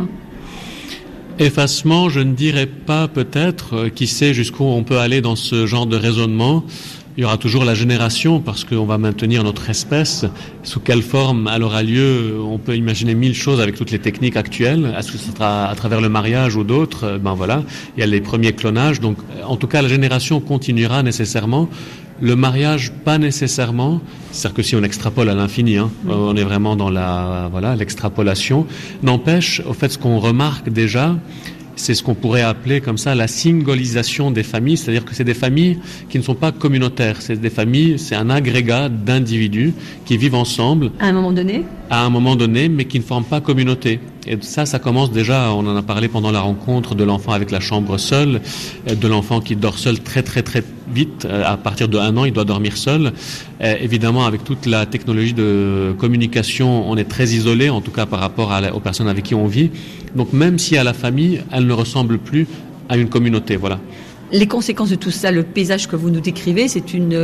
Effacement, je ne dirais pas peut-être, euh, qui sait jusqu'où on peut aller dans ce genre de raisonnement. Il y aura toujours la génération parce qu'on va maintenir notre espèce. Sous quelle forme elle aura lieu, on peut imaginer mille choses avec toutes les techniques actuelles. Est-ce que ce sera à travers le mariage ou d'autres? Ben voilà, il y a les premiers clonages. Donc, en tout cas, la génération continuera nécessairement. Le mariage, pas nécessairement. C'est-à-dire que si on extrapole à l'infini, hein, oui. On est vraiment dans la, voilà, l'extrapolation. N'empêche, au fait, ce qu'on remarque déjà, c'est ce qu'on pourrait appeler comme ça la singolisation des familles, c'est-à-dire que c'est des familles qui ne sont pas communautaires, c'est des familles, c'est un agrégat d'individus qui vivent ensemble. À un moment donné ? À un moment donné, mais qui ne forment pas communauté. Et ça, ça commence déjà, on en a parlé pendant la rencontre de l'enfant avec la chambre seule, de l'enfant qui dort seul très très très vite, à partir de un an, il doit dormir seul. Et évidemment, avec toute la technologie de communication, on est très isolé, en tout cas par rapport à la, aux personnes avec qui on vit. Donc même si à la famille, elle ne ressemble plus à une communauté, voilà. Les conséquences de tout ça, le paysage que vous nous décrivez, c'est une,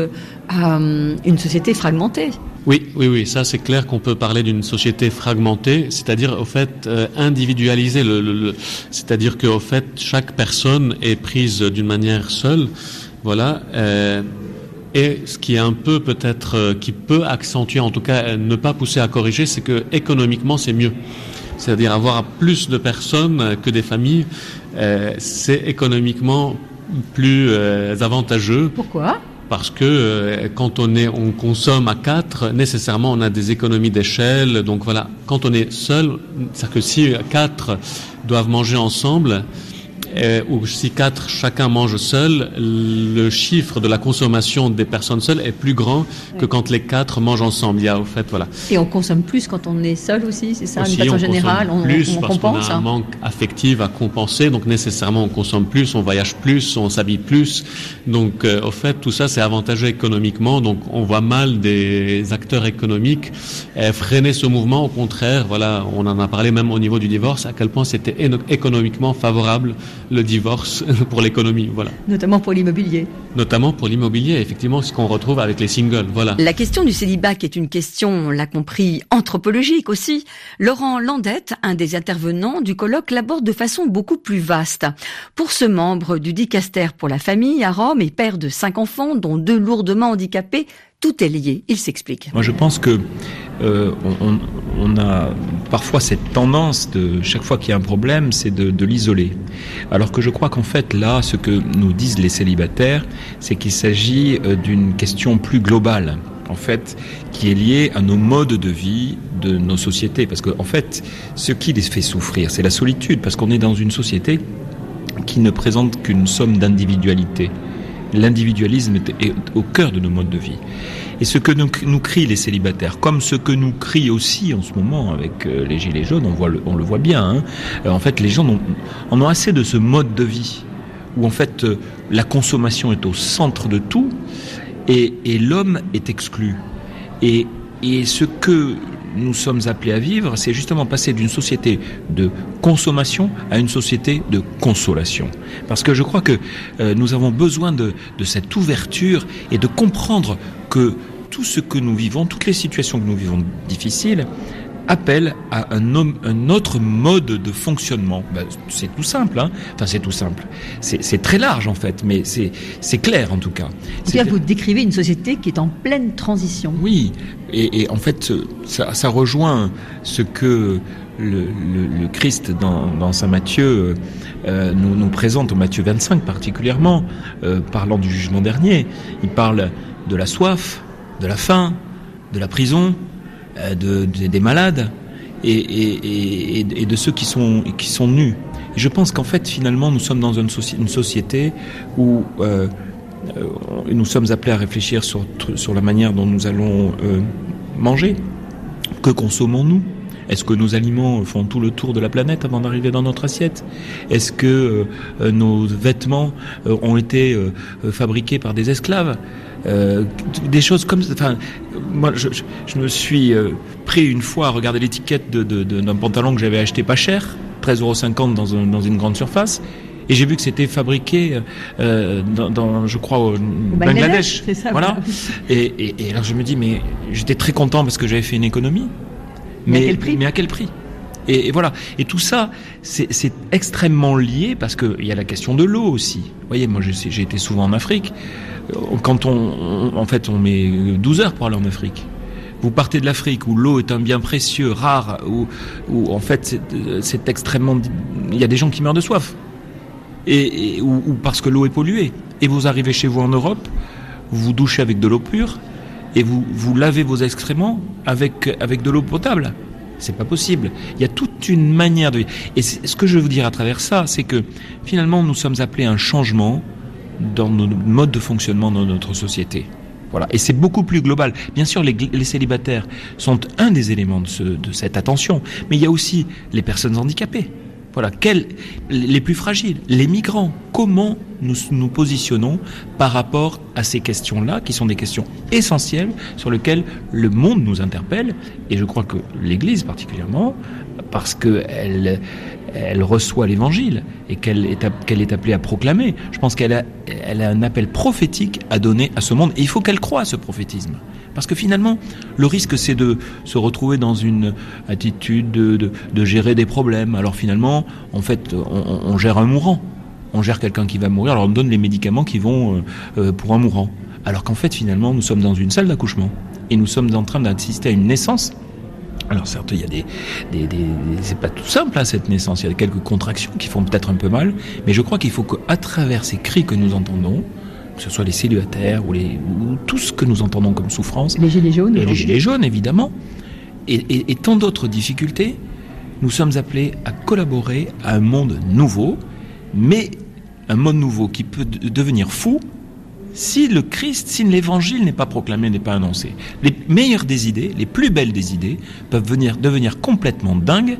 euh, une société fragmentée. Oui, oui, oui, ça c'est clair qu'on peut parler d'une société fragmentée, c'est-à-dire au fait euh, individualisée, le, le, le, c'est-à-dire qu'au fait chaque personne est prise d'une manière seule, voilà. Euh, et ce qui est un peu peut-être, euh, qui peut accentuer, en tout cas euh, ne pas pousser à corriger, c'est que économiquement c'est mieux. C'est-à-dire avoir plus de personnes que des familles, euh, c'est économiquement plus euh, avantageux. Pourquoi ? Parce que euh, quand on est, on consomme à quatre, nécessairement on a des économies d'échelle. Donc voilà, quand on est seul, c'est-à-dire que si quatre doivent manger ensemble, euh, ou si quatre chacun mange seul, le chiffre de la consommation des personnes seules est plus grand que quand les quatre mangent ensemble. Il y a au fait voilà. Et on consomme plus quand on est seul aussi, c'est ça, aussi, d'une façon générale, on, plus on, on parce compense. qu'on a un manque affectif à compenser, donc nécessairement on consomme plus, on voyage plus, on s'habille plus. Donc euh, au fait tout ça c'est avantageux économiquement, donc on voit mal des acteurs économiques euh, freiner ce mouvement. Au contraire, voilà, on en a parlé même au niveau du divorce, à quel point c'était économiquement favorable le divorce pour l'économie, voilà. Notamment pour l'immobilier. Notamment pour l'immobilier, effectivement, ce qu'on retrouve avec les singles, voilà. La question du célibat qui est une question, on l'a compris, anthropologique aussi. Laurent Landette, un des intervenants du colloque, l'aborde de façon beaucoup plus vaste. Pour ce membre du dicaster pour la famille à Rome et père de cinq enfants, dont deux lourdement handicapés, tout est lié. Il s'explique. Moi, je pense que euh, on, on a parfois cette tendance de chaque fois qu'il y a un problème, c'est de, de l'isoler. Alors que je crois qu'en fait, là, ce que nous disent les célibataires, c'est qu'il s'agit euh, d'une question plus globale, en fait, qui est liée à nos modes de vie de nos sociétés. Parce que, en fait, ce qui les fait souffrir, c'est la solitude, parce qu'on est dans une société qui ne présente qu'une somme d'individualité. L'individualisme est au cœur de nos modes de vie. Et ce que nous, nous crient les célibataires, comme ce que nous crient aussi en ce moment avec euh, les gilets jaunes, on, voit le, on le voit bien, hein, euh, en fait les gens ont, en ont assez de ce mode de vie, où en fait euh, la consommation est au centre de tout, et, et l'homme est exclu. Et, et ce que nous sommes appelés à vivre, c'est justement passer d'une société de consommation à une société de consolation. Parce que je crois que euh, nous avons besoin de, de cette ouverture et de comprendre que tout ce que nous vivons, toutes les situations que nous vivons difficiles, appellent à un, homme, un autre mode de fonctionnement. Ben, c'est tout simple, hein. Enfin, c'est tout simple. C'est, c'est très large, en fait, mais c'est, c'est clair, en tout cas. C'est bien, vous décrivez une société qui est en pleine transition. Oui, et, et en fait, ça, ça rejoint ce que le, le, le Christ, dans, dans Saint Matthieu, euh, nous, nous présente, au Matthieu vingt-cinq particulièrement, euh, parlant du jugement dernier. Il parle de la soif, de la faim, de la prison, De, de, des malades et, et, et, et de ceux qui sont, qui sont nus. Et je pense qu'en fait, finalement, nous sommes dans une, soci- une société où euh, euh, nous sommes appelés à réfléchir sur, sur la manière dont nous allons euh, manger. Que consommons-nous ? Est-ce que nos aliments font tout le tour de la planète avant d'arriver dans notre assiette? Est-ce que euh, nos vêtements euh, ont été euh, fabriqués par des esclaves? Euh, des choses comme ça. Enfin, moi, je, je, je me suis euh, pris une fois à regarder l'étiquette de, de, de, d'un pantalon que j'avais acheté pas cher, treize euros cinquante dans, un, dans une grande surface. Et j'ai vu que c'était fabriqué, euh, dans, dans, je crois, au Bangladesh. Bangladesh. C'est ça, voilà. Et, et, et alors je me dis, mais j'étais très content parce que j'avais fait une économie. Mais, mais à quel prix? Mais à quel prix? Et, et voilà. Et tout ça, c'est, c'est extrêmement lié parce que il y a la question de l'eau aussi. Vous voyez, moi j'ai, j'ai été souvent en Afrique. Quand on, on, en fait, on met douze heures pour aller en Afrique. Vous partez de l'Afrique où l'eau est un bien précieux, rare, où, où en fait c'est, c'est extrêmement, il y a des gens qui meurent de soif. Et, et ou, ou parce que l'eau est polluée. Et vous arrivez chez vous en Europe, vous vous douchez avec de l'eau pure et vous vous lavez vos excréments avec avec de l'eau potable. C'est pas possible. Il y a toute une manière de. Et ce que je veux vous dire à travers ça, c'est que finalement nous sommes appelés à un changement dans nos modes de fonctionnement dans notre société. Voilà. Et c'est beaucoup plus global. Bien sûr, les, les célibataires sont un des éléments de, ce, de cette attention, mais il y a aussi les personnes handicapées. Voilà, quels, les plus fragiles, les migrants. Comment nous nous positionnons par rapport à ces questions-là, qui sont des questions essentielles sur lesquelles le monde nous interpelle. Et je crois que l'Église particulièrement, parce qu'elle elle reçoit l'Évangile et qu'elle est, qu'elle est appelée à proclamer, je pense qu'elle a, elle a un appel prophétique à donner à ce monde. Et il faut qu'elle croie à ce prophétisme. Parce que finalement, le risque, c'est de se retrouver dans une attitude de, de, de gérer des problèmes. Alors finalement, en fait, on, on gère un mourant. On gère quelqu'un qui va mourir, alors on donne les médicaments qui vont euh, pour un mourant. Alors qu'en fait, finalement, nous sommes dans une salle d'accouchement. Et nous sommes en train d'assister à une naissance. Alors certes, il y a des, des, des, des c'est pas tout simple hein, cette naissance. Il y a quelques contractions qui font peut-être un peu mal. Mais je crois qu'il faut qu'à travers ces cris que nous entendons, que ce soit les célibataires ou, les, ou tout ce que nous entendons comme souffrance. Les gilets jaunes. Et les gilets jaunes, évidemment. Et, et, et tant d'autres difficultés, nous sommes appelés à collaborer à un monde nouveau, mais un monde nouveau qui peut de- devenir fou si le Christ, si l'évangile n'est pas proclamé, n'est pas annoncé. Les meilleures des idées, les plus belles des idées, peuvent venir, devenir complètement dingues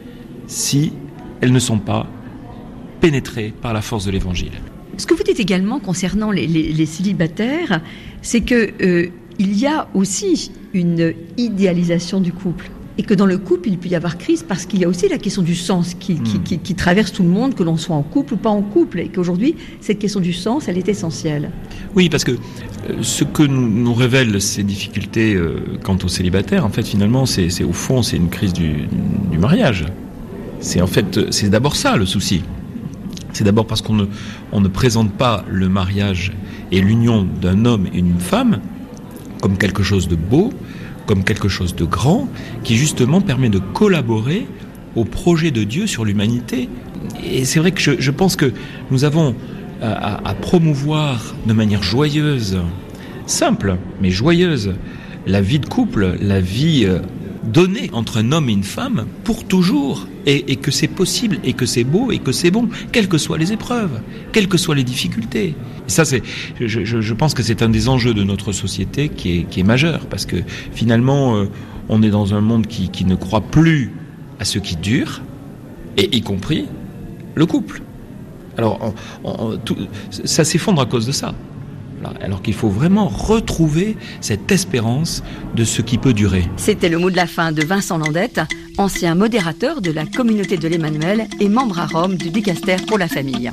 si elles ne sont pas pénétrées par la force de l'évangile. Ce que vous dites également concernant les, les, les célibataires, c'est que euh, il y a aussi une idéalisation du couple. Et que dans le couple, il peut y avoir crise parce qu'il y a aussi la question du sens qui, qui, qui, qui traverse tout le monde, que l'on soit en couple ou pas en couple. Et qu'aujourd'hui, cette question du sens, elle est essentielle. Oui, parce que euh, ce que nous, nous révèlent ces difficultés euh, quant aux célibataires, en fait, finalement, c'est, c'est au fond, c'est une crise du, du mariage. C'est en fait, c'est d'abord ça le souci. C'est d'abord parce qu'on ne, on ne présente pas le mariage et l'union d'un homme et une femme comme quelque chose de beau, comme quelque chose de grand, qui justement permet de collaborer au projet de Dieu sur l'humanité. Et c'est vrai que je, je pense que nous avons à, à, à promouvoir de manière joyeuse, simple, mais joyeuse, la vie de couple, la vie euh, donnée entre un homme et une femme pour toujours, et, et que c'est possible, et que c'est beau, et que c'est bon, quelles que soient les épreuves, quelles que soient les difficultés. Et ça, c'est, je, je, je pense que c'est un des enjeux de notre société qui est, qui est majeur, parce que finalement, euh, on est dans un monde qui, qui ne croit plus à ce qui dure, et y compris le couple. Alors, on, on, tout, ça s'effondre à cause de ça. Alors qu'il faut vraiment retrouver cette espérance de ce qui peut durer. C'était le mot de la fin de Vincent Landette, ancien modérateur de la communauté de l'Emmanuel et membre à Rome du Dicaster pour la famille.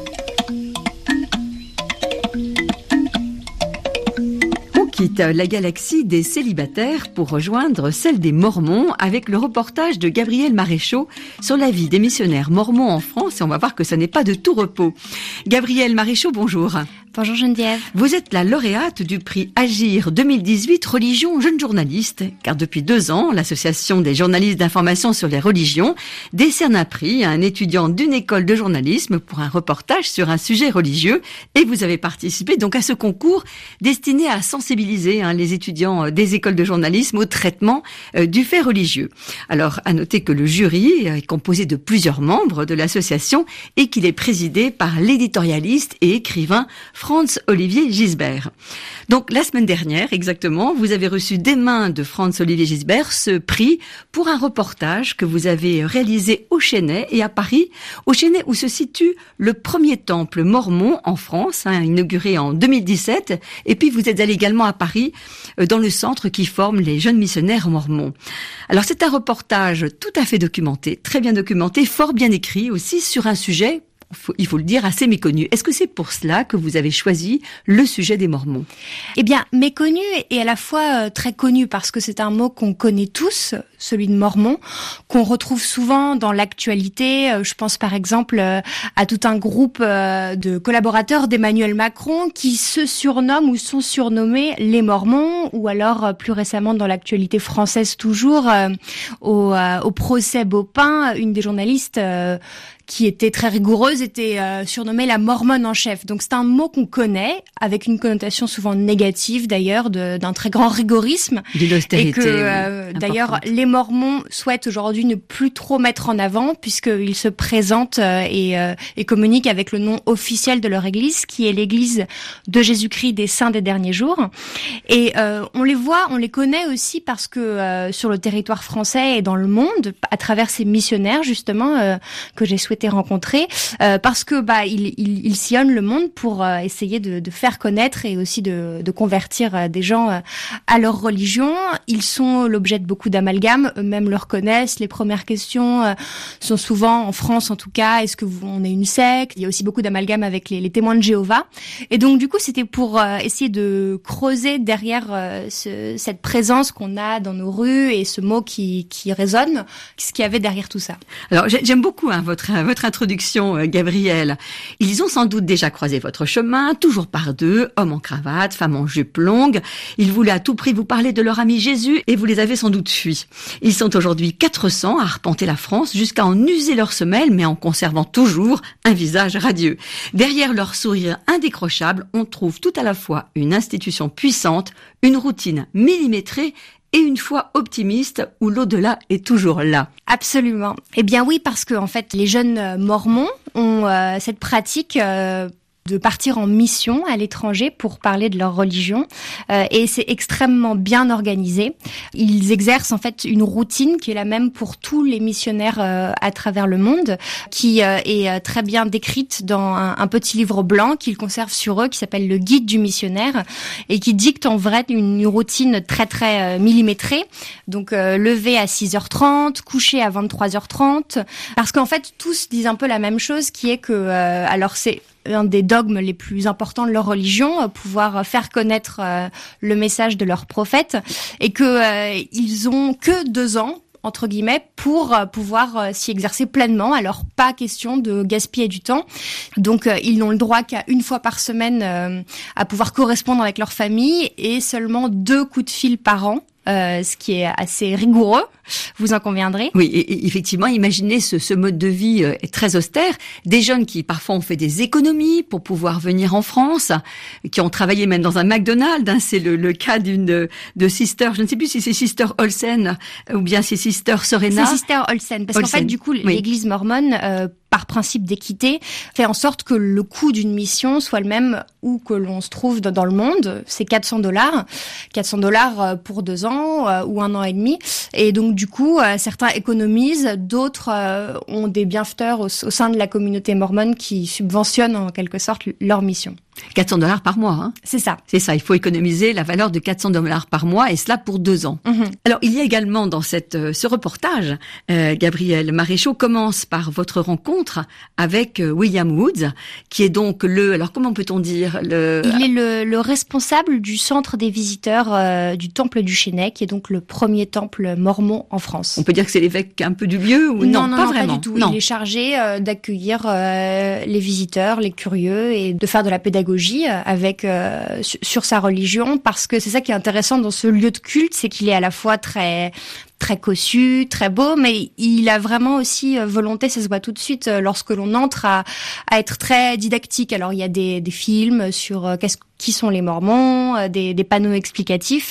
On quitte la galaxie des célibataires pour rejoindre celle des Mormons avec le reportage de Gabriel Maréchaux sur la vie des missionnaires mormons en France, et on va voir que ça n'est pas de tout repos. Gabriel Maréchaux, bonjour. Bonjour Geneviève. Vous êtes la lauréate du prix Agir deux mille dix-huit Religion Jeune Journaliste, car depuis deux ans, l'Association des journalistes d'information sur les religions décerne un prix à un étudiant d'une école de journalisme pour un reportage sur un sujet religieux, et vous avez participé donc à ce concours destiné à sensibiliser hein, les étudiants des écoles de journalisme au traitement euh, du fait religieux. Alors, à noter que le jury est composé de plusieurs membres de l'association et qu'il est présidé par l'éditorialiste et écrivain Franz-Olivier Gisbert. Donc la semaine dernière, exactement, vous avez reçu des mains de Franz-Olivier Gisbert ce prix pour un reportage que vous avez réalisé au Chesnay et à Paris, au Chesnay où se situe le premier temple mormon en France, hein, inauguré en deux mille dix-sept, et puis vous êtes allé également à Paris, euh, dans le centre qui forme les jeunes missionnaires mormons. Alors c'est un reportage tout à fait documenté, très bien documenté, fort bien écrit aussi sur un sujet, il faut le dire, assez méconnu. Est-ce que c'est pour cela que vous avez choisi le sujet des Mormons ? Eh bien, méconnu et à la fois très connu parce que c'est un mot qu'on connaît tous, celui de Mormon, qu'on retrouve souvent dans l'actualité. Je pense par exemple à tout un groupe de collaborateurs d'Emmanuel Macron qui se surnomment ou sont surnommés les Mormons, ou alors plus récemment dans l'actualité française toujours, au, au procès Baupin, une des journalistes qui était très rigoureuse, était euh, surnommée la mormone en chef. Donc c'est un mot qu'on connaît, avec une connotation souvent négative d'ailleurs, de, d'un très grand rigorisme. De l'austérité, et que euh, d'ailleurs les Mormons souhaitent aujourd'hui ne plus trop mettre en avant, puisqu'ils se présentent euh, et, euh, et communiquent avec le nom officiel de leur église, qui est l'église de Jésus-Christ des Saints des Derniers Jours. Et euh, on les voit, on les connaît aussi parce que euh, sur le territoire français et dans le monde, à travers ces missionnaires justement euh, que j'ai souhaité rencontrer, euh, parce que bah ils il, il sillonnent le monde pour euh, essayer de, de faire connaître et aussi de, de convertir euh, des gens euh, à leur religion. Ils sont l'objet de beaucoup d'amalgames, eux-mêmes le reconnaissent. Les premières questions euh, sont souvent, en France en tout cas, est-ce que vous, on est une secte ? Il y a aussi beaucoup d'amalgames avec les, les témoins de Jéhovah. Et donc du coup, c'était pour euh, essayer de creuser derrière euh, ce, cette présence qu'on a dans nos rues et ce mot qui, qui résonne, ce qu'il y avait derrière tout ça. Alors j'aime beaucoup hein, votre votre introduction, euh, Gabrielle. Ils ont sans doute déjà croisé votre chemin, toujours par deux, hommes en cravate, femmes en jupe longue. Ils voulaient à tout prix vous parler de leur ami Jésus et vous les avez sans doute fuis. Ils sont aujourd'hui quatre cents à arpenter la France jusqu'à en user leurs semelles, mais en conservant toujours un visage radieux. Derrière leur sourire indécrochable, on trouve tout à la fois une institution puissante, une routine millimétrée et une foi optimiste où l'au-delà est toujours là. Absolument. Eh bien oui, parce que en fait, les jeunes mormons ont euh, cette pratique euh, de partir en mission à l'étranger pour parler de leur religion, euh, et c'est extrêmement bien organisé. Ils exercent en fait une routine qui est la même pour tous les missionnaires euh, à travers le monde, qui euh, est euh, très bien décrite dans un, un petit livre blanc qu'ils conservent sur eux, qui s'appelle le Guide du missionnaire, et qui dicte en vrai une, une routine très très euh, millimétrée. Donc euh, lever à six heures trente, coucher à vingt-trois heures trente, parce qu'en fait tous disent un peu la même chose, qui est que euh, alors c'est un des dogmes les plus importants de leur religion, pouvoir faire connaître euh, le message de leur prophète, et que euh, ils ont que deux ans entre guillemets pour euh, pouvoir euh, s'y exercer pleinement. Alors pas question de gaspiller du temps. Donc euh, ils n'ont le droit qu'à une fois par semaine euh, à pouvoir correspondre avec leur famille, et seulement deux coups de fil par an. Euh, ce qui est assez rigoureux, vous en conviendrez. Oui, et, et effectivement, imaginez ce, ce mode de vie euh, est très austère. Des jeunes qui parfois ont fait des économies pour pouvoir venir en France, qui ont travaillé même dans un McDonald's. Hein, c'est le, le cas d'une de, de Sister, je ne sais plus si c'est Sister Olsen ou bien c'est Sister Serena. C'est Sister Olsen, parce Olsen. qu'en fait, du coup, oui. L'église mormone, euh, par principe d'équité, fait en sorte que le coût d'une mission soit le même où que l'on se trouve dans le monde. C'est quatre cents dollars. quatre cents dollars pour deux ans euh, ou un an et demi. Et donc, du coup, euh, certains économisent, d'autres euh, ont des bienfaiteurs au, au sein de la communauté mormone qui subventionnent en quelque sorte leur mission. quatre cents dollars par mois, hein. C'est ça. C'est ça. Il faut économiser la valeur de quatre cents dollars par mois, et cela pour deux ans. Mm-hmm. Alors, il y a également dans cette, euh, ce reportage, euh, Gabrielle Maréchaux commence par votre rencontre avec euh, William Woods, qui est donc le, alors comment peut-on dire, le... Il est le, le responsable du centre des visiteurs euh, du temple du Chesnay, qui est donc le premier temple mormon en France. On peut dire que c'est l'évêque un peu du lieu ou non, non, non, pas non, vraiment. Pas du tout. Non. Il est chargé euh, d'accueillir euh, les visiteurs, les curieux, et de faire de la pédagogie avec euh, sur sa religion, parce que c'est ça qui est intéressant dans ce lieu de culte, c'est qu'il est à la fois très très cossu, très beau, mais il a vraiment aussi volonté, ça se voit tout de suite lorsque l'on entre, à, à être très didactique. Alors il y a des, des films sur euh, qu'est-ce, qui sont les Mormons, euh, des, des panneaux explicatifs,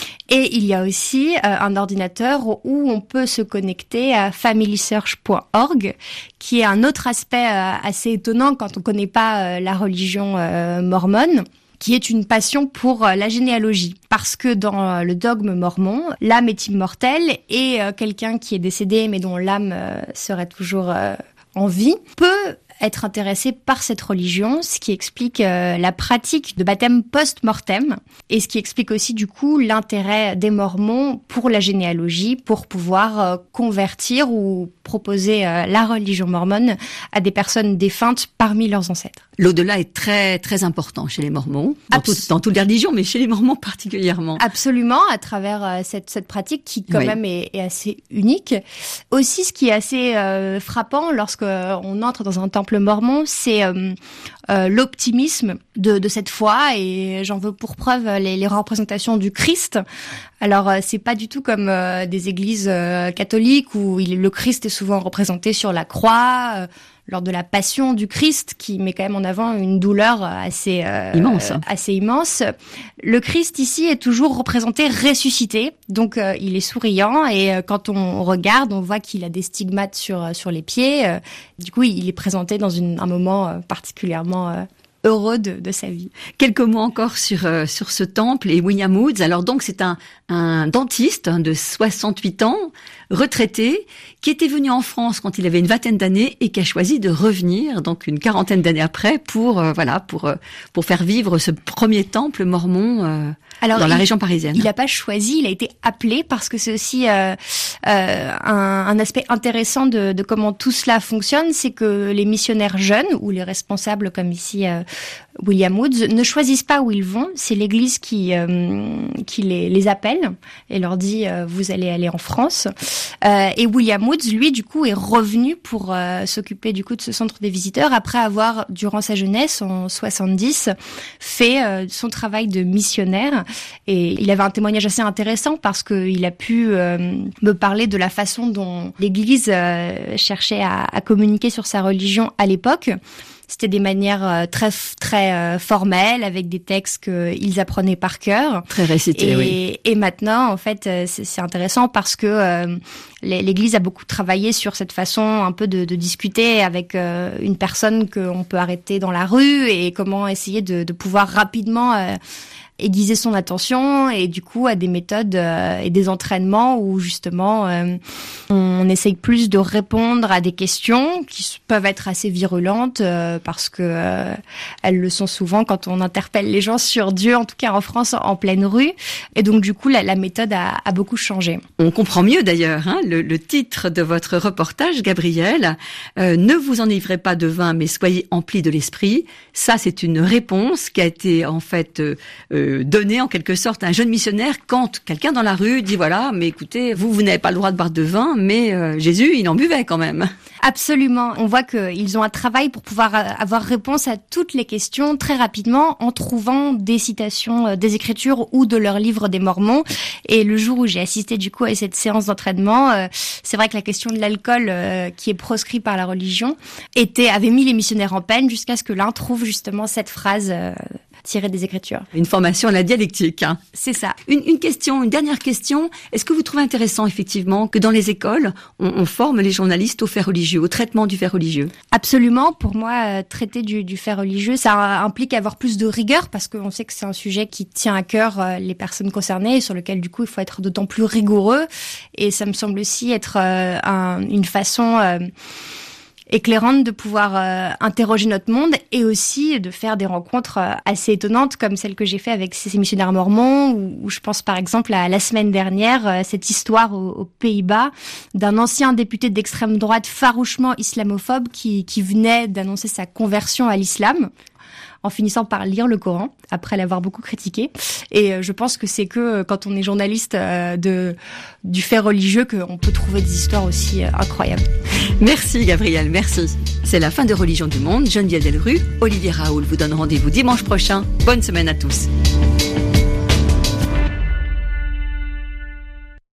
et il y a aussi euh, un ordinateur où on peut se connecter à family search point org, qui est un autre aspect euh, assez étonnant quand on connaît pas euh, la religion euh, mormone, qui est une passion pour euh, la généalogie. Parce que dans euh, le dogme mormon, l'âme est immortelle et euh, quelqu'un qui est décédé mais dont l'âme euh, serait toujours euh, en vie peut être intéressé par cette religion, ce qui explique euh, la pratique de baptême post-mortem et ce qui explique aussi du coup l'intérêt des Mormons pour la généalogie, pour pouvoir euh, convertir ou proposer euh, la religion mormone à des personnes défuntes parmi leurs ancêtres. L'au-delà est très très important chez les Mormons, dans, tout, dans toutes les religions, mais chez les Mormons particulièrement. Absolument, à travers euh, cette, cette pratique qui quand oui. même est, est assez unique. Aussi, ce qui est assez euh, frappant lorsque on entre dans un temple mormon, c'est euh, euh, l'optimisme de, de cette foi, et j'en veux pour preuve les, les représentations du Christ. Alors euh, c'est pas du tout comme euh, des églises euh, catholiques où il, le Christ est souvent représenté sur la croix, euh, lors de la passion du Christ, qui met quand même en avant une douleur assez euh, immense. assez immense. Le Christ ici est toujours représenté ressuscité, donc euh, il est souriant, et euh, quand on regarde, on voit qu'il a des stigmates sur sur les pieds. Euh, du coup, il est présenté dans une, un moment euh, particulièrement euh, heureux de, de sa vie. Quelques mots encore sur euh, sur ce temple et William Woods. Alors donc c'est un un dentiste hein, de soixante-huit ans, retraité, qui était venu en France quand il avait une vingtaine d'années et qui a choisi de revenir donc une quarantaine d'années après pour euh, voilà pour euh, pour faire vivre ce premier temple mormon euh, Alors, dans la il, région parisienne. Il n'a pas choisi, il a été appelé, parce que c'est aussi euh, euh, un, un aspect intéressant de, de comment tout cela fonctionne, c'est que les missionnaires jeunes ou les responsables comme ici euh, William Woods ne choisissent pas où ils vont, c'est l'Église qui euh, qui les, les appelle et leur dit euh, vous allez aller en France. Euh, et William Woods, lui, du coup, est revenu pour euh, s'occuper du coup de ce centre des visiteurs après avoir, durant sa jeunesse, en soixante-dix, fait euh, son travail de missionnaire. Et il avait un témoignage assez intéressant parce qu'il a pu euh, me parler de la façon dont l'Église euh, cherchait à, à communiquer sur sa religion à l'époque. C'était des manières très très euh, formelles, avec des textes qu'ils apprenaient par cœur. Très récités, et, oui. Et maintenant, en fait, c'est, c'est intéressant parce que euh, l'Église a beaucoup travaillé sur cette façon un peu de, de discuter avec euh, une personne qu'on peut arrêter dans la rue, et comment essayer de, de pouvoir rapidement euh, aiguiser son attention, et du coup à des méthodes euh, et des entraînements où justement euh, on essaye plus de répondre à des questions qui peuvent être assez virulentes euh, parce que euh, elles le sont souvent quand on interpelle les gens sur Dieu, en tout cas en France, en pleine rue. Et donc du coup la, la méthode a, a beaucoup changé. On comprend mieux d'ailleurs hein, le, le titre de votre reportage, Gabrielle. Euh, ne vous enivrez pas de vin, mais soyez emplis de l'esprit. Ça, c'est une réponse qui a été en fait euh, donner en quelque sorte à un jeune missionnaire quand quelqu'un dans la rue dit voilà, mais écoutez, vous, vous n'avez pas le droit de boire de vin, mais euh, Jésus, il en buvait quand même. Absolument. On voit qu'ils ont un travail pour pouvoir avoir réponse à toutes les questions très rapidement en trouvant des citations des Écritures ou de leur livre des Mormons. Et le jour où j'ai assisté du coup à cette séance d'entraînement, euh, c'est vrai que la question de l'alcool euh, qui est proscrit par la religion était avait mis les missionnaires en peine, jusqu'à ce que l'un trouve justement cette phrase euh, tirée des Écritures. Une formation à la dialectique. Hein. C'est ça. Une, une question, une dernière question. Est-ce que vous trouvez intéressant effectivement que dans les écoles, on, on forme les journalistes aux faits religieux, au traitement du fait religieux? Absolument. Pour moi, euh, traiter du, du fait religieux, ça implique avoir plus de rigueur, parce qu'on sait que c'est un sujet qui tient à cœur euh, les personnes concernées, et sur lequel du coup il faut être d'autant plus rigoureux. Et ça me semble aussi être euh, un, une façon euh, éclairante de pouvoir euh, interroger notre monde, et aussi de faire des rencontres euh, assez étonnantes comme celle que j'ai fait avec ces missionnaires mormons, où, où je pense par exemple à la semaine dernière, euh, cette histoire aux, aux Pays-Bas d'un ancien député d'extrême droite farouchement islamophobe qui, qui venait d'annoncer sa conversion à l'islam, en finissant par lire le Coran, après l'avoir beaucoup critiqué. Et je pense que c'est que quand on est journaliste de, du fait religieux qu'on peut trouver des histoires aussi incroyables. Merci Gabrielle, merci. C'est la fin de Religion du Monde. Geneviève Delrue, Olivier Raoul vous donne rendez-vous dimanche prochain. Bonne semaine à tous.